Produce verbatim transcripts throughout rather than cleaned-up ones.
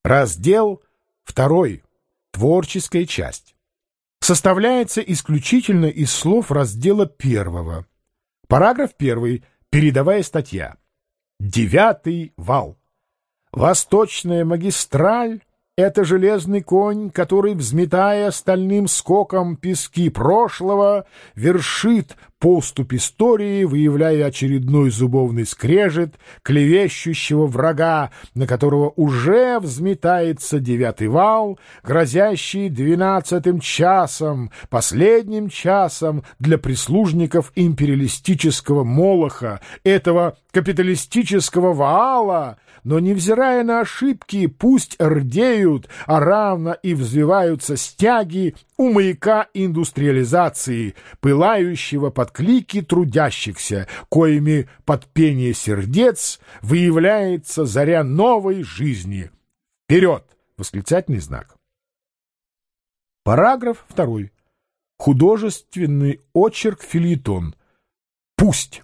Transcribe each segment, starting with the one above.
Раздел второй. Творческая часть. Составляется исключительно из слов раздела первого. Параграф первый. Передовая статья. Девятый вал. Восточная магистраль — это железный конь, который, взметая стальным скоком пески прошлого, вершит поступь истории, выявляя очередной зубовный скрежет клевещущего врага, на которого уже взметается девятый вал, грозящий двенадцатым часом, последним часом для прислужников империалистического молоха, этого капиталистического Ваала. Но, невзирая на ошибки, пусть рдеют, а равно и взвиваются стяги у маяка индустриализации, пылающего под клики трудящихся, коими под пение сердец выявляется заря новой жизни. Вперед! Восклицательный знак. Параграф второй. Художественный очерк-фельетон. Пусть!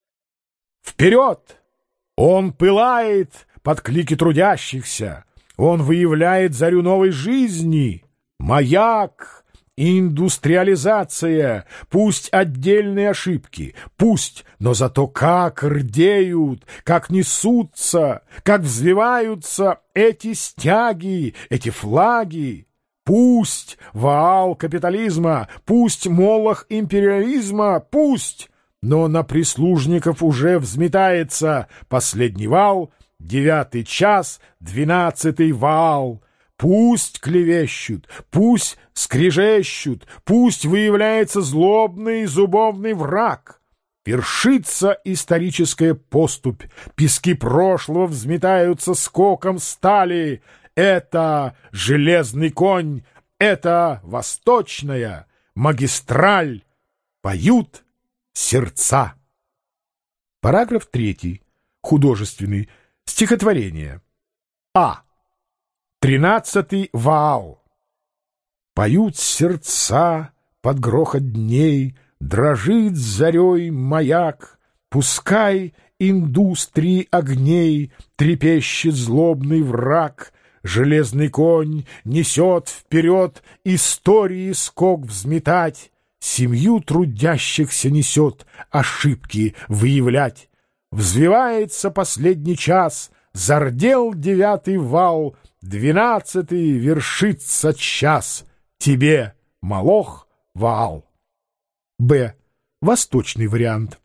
Вперед! Он пылает под клики трудящихся. Он выявляет зарю новой жизни. Маяк, индустриализация, пусть отдельные ошибки, пусть, но зато как рдеют, как несутся, как взвиваются эти стяги, эти флаги. Пусть ваал капитализма, пусть молох империализма, пусть, но на прислужников уже взметается последний вал, девятый час, двенадцатый вал. Пусть клевещут, пусть скрежещут, пусть выявляется злобный зубовный враг. Вершится историческая поступь, пески прошлого взметаются скоком стали. Это железный конь, это восточная магистраль. Поют сердца. Параграф третий. Художественный. Стихотворение. А. Тринадцатый ваал. Поют сердца под грохот дней, дрожит зарей маяк, пускай индустрии огней трепещет злобный враг. Железный конь несет вперед истории скок взметать, семью трудящихся несет ошибки выявлять. Взвивается последний час, зардел девятый вал, двенадцатый вершится час. Тебе, молох, ваал. Б. Восточный вариант.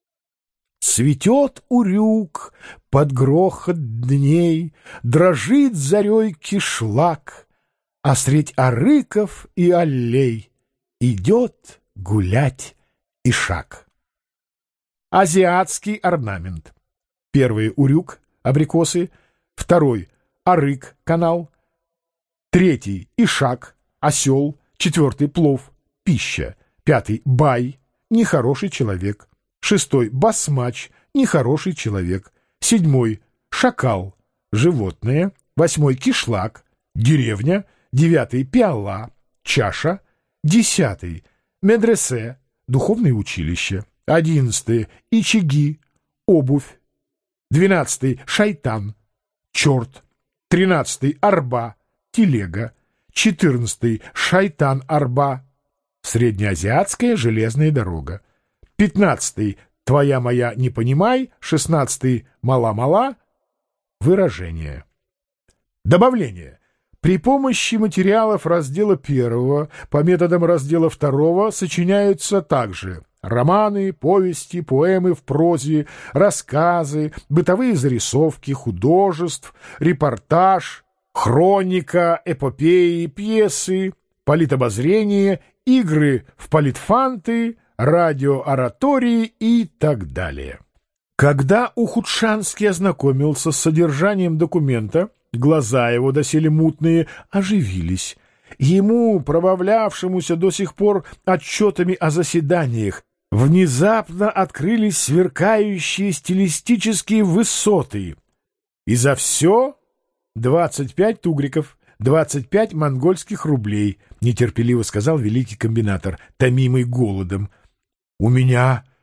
Цветет урюк под грохот дней, дрожит зарей кишлак, а средь арыков и аллей идет гулять ишак. Азиатский орнамент. Первый — урюк, абрикосы. Второй — арык, канал. Третий — ишак, осел. Четвертый — плов, пища. Пятый — бай, нехороший человек. Шестой — басмач, нехороший человек. Седьмой — шакал, животное. Восьмой — кишлак, деревня. Девятый — пиала, чаша. Десятый — медресе, духовное училище. Одиннадцатый — ичиги, обувь. Двенадцатый — шайтан, черт. Тринадцатый — арба, телега. Четырнадцатый — шайтан-арба, среднеазиатская железная дорога. Пятнадцатый — твоя моя не понимай. Шестнадцатый — мала-мала, выражение. Добавление. При помощи материалов раздела первого по методам раздела второго сочиняются также романы, повести, поэмы в прозе, рассказы, бытовые зарисовки, художеств, репортаж, хроника, эпопеи, пьесы, политобозрение, игры в политфанты, радиооратории и так далее. Когда Ухудшанский ознакомился с содержанием документа, глаза его, доселе мутные, оживились. Ему, пробавлявшемуся до сих пор отчетами о заседаниях, внезапно открылись сверкающие стилистические высоты. И за все двадцать пять тугриков, двадцать пять монгольских рублей, нетерпеливо сказал великий комбинатор, томимый голодом. — У меня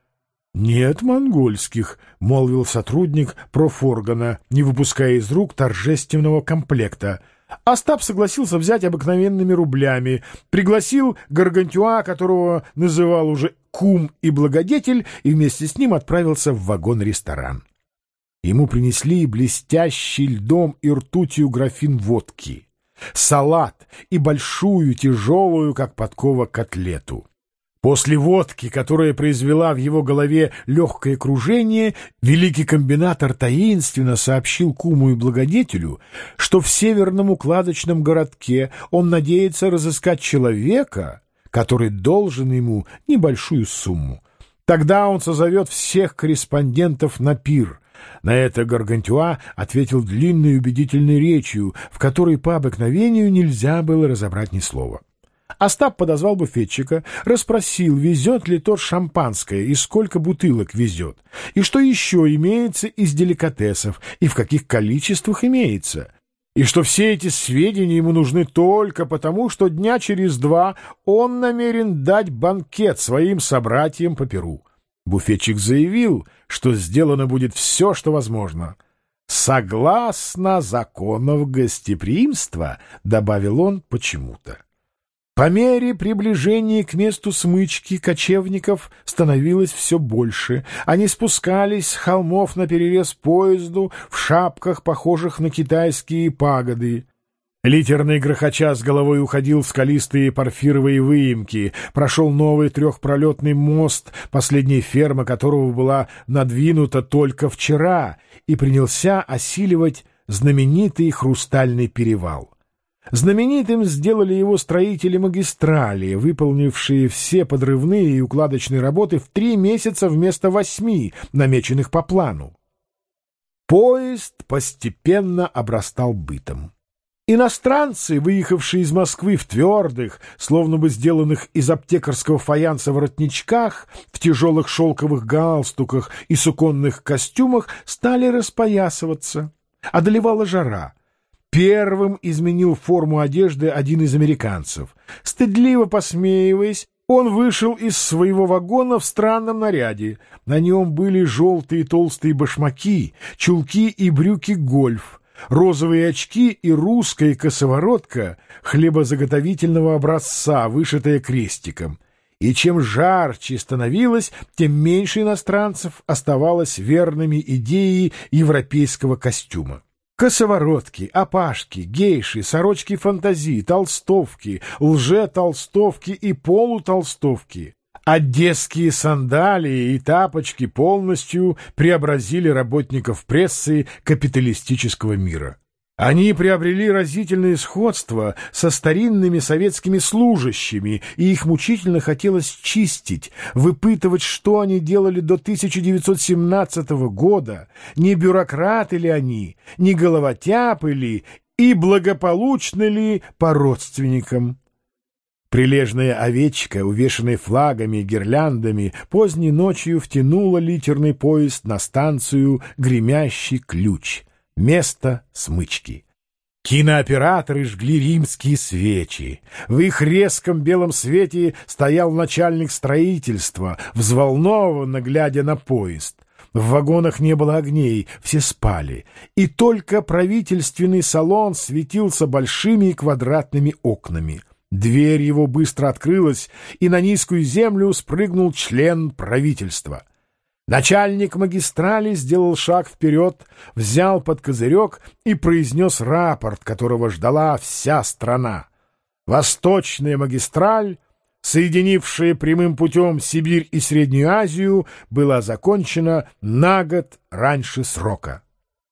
«Нет монгольских», — молвил сотрудник профоргана, не выпуская из рук торжественного комплекта. Остап согласился взять обыкновенными рублями, пригласил Гаргантюа, которого называл уже кум и благодетель, и вместе с ним отправился в вагон-ресторан. Ему принесли блестящий льдом и ртутью графин водки, салат и большую, тяжелую, как подкова, котлету. После водки, которая произвела в его голове легкое кружение, великий комбинатор таинственно сообщил куму и благодетелю, что в северном укладочном городке он надеется разыскать человека, который должен ему небольшую сумму. Тогда он созовет всех корреспондентов на пир. На это Гаргантюа ответил длинной убедительной речью, в которой по обыкновению нельзя было разобрать ни слова. Остап подозвал буфетчика, расспросил, везет ли тот шампанское и сколько бутылок везет, и что еще имеется из деликатесов и в каких количествах имеется, и что все эти сведения ему нужны только потому, что дня через два он намерен дать банкет своим собратьям по Перу. Буфетчик заявил, что сделано будет все, что возможно. «Согласно законов гостеприимства», — добавил он почему-то. По мере приближения к месту смычки кочевников становилось все больше. Они спускались с холмов наперерез поезду в шапках, похожих на китайские пагоды. Литерный грохоча с головой уходил в скалистые порфировые выемки, прошел новый трехпролетный мост, последняя ферма которого была надвинута только вчера, и принялся осиливать знаменитый Хрустальный перевал. Знаменитым сделали его строители магистрали, выполнившие все подрывные и укладочные работы в три месяца вместо восьми, намеченных по плану. Поезд постепенно обрастал бытом. Иностранцы, выехавшие из Москвы в твердых, словно бы сделанных из аптекарского фаянса воротничках, в тяжелых шелковых галстуках и суконных костюмах, стали распоясываться. Одолевала жара. Первым изменил форму одежды один из американцев. Стыдливо посмеиваясь, он вышел из своего вагона в странном наряде. На нем были желтые толстые башмаки, чулки и брюки гольф, розовые очки и русская косоворотка хлебозаготовительного образца, вышитая крестиком. И чем жарче становилось, тем меньше иностранцев оставалось верными идее европейского костюма. Косоворотки, опашки, гейши, сорочки фантазии, толстовки, лже-толстовки и полутолстовки, одесские сандалии и тапочки полностью преобразили работников прессы капиталистического мира. Они приобрели разительное сходство со старинными советскими служащими, и их мучительно хотелось чистить, выпытывать, что они делали до тысяча девятьсот семнадцатого года, не бюрократы ли они, не головотяпы ли и благополучны ли по родственникам. Прилежная овечка, увешанная флагами и гирляндами, поздней ночью втянула литерный поезд на станцию «Гремящий ключ». Место смычки. Кинооператоры жгли римские свечи. В их резком белом свете стоял начальник строительства, взволнованно глядя на поезд. В вагонах не было огней, все спали, и только правительственный салон светился большими квадратными окнами. Дверь его быстро открылась, и на низкую землю спрыгнул член правительства. Начальник магистрали сделал шаг вперед, взял под козырек и произнес рапорт, которого ждала вся страна. Восточная магистраль, соединившая прямым путем Сибирь и Среднюю Азию, была закончена на год раньше срока.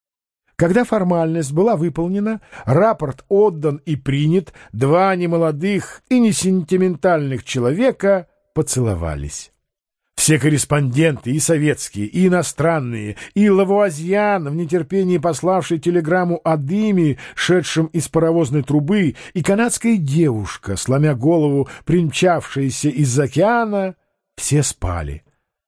Когда формальность была выполнена, рапорт отдан и принят, два немолодых и не сентиментальных человека поцеловались. Все корреспонденты, и советские, и иностранные, и Лавуазьян, в нетерпении пославший телеграмму о дыме, шедшем из паровозной трубы, и канадская девушка, сломя голову, примчавшаяся из океана, все спали.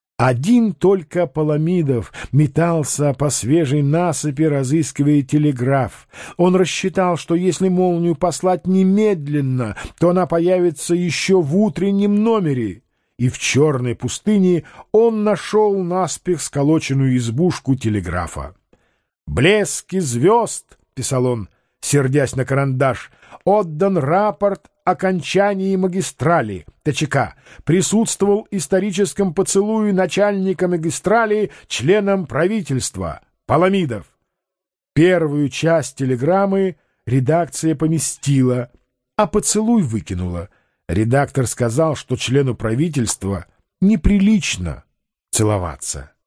Один только Паламидов метался по свежей насыпи, разыскивая телеграф. Он рассчитал, что если молнию послать немедленно, то она появится еще в утреннем номере. и в черной пустыне он нашел наспех сколоченную избушку телеграфа. «Блески звезд», — писал он, сердясь на карандаш, — «отдан рапорт о окончании магистрали ТЧК, присутствовал историческом поцелуе начальника магистрали членам правительства Паламидов». Первую часть телеграммы редакция поместила, а поцелуй выкинула. Редактор сказал, что члену правительства неприлично целоваться.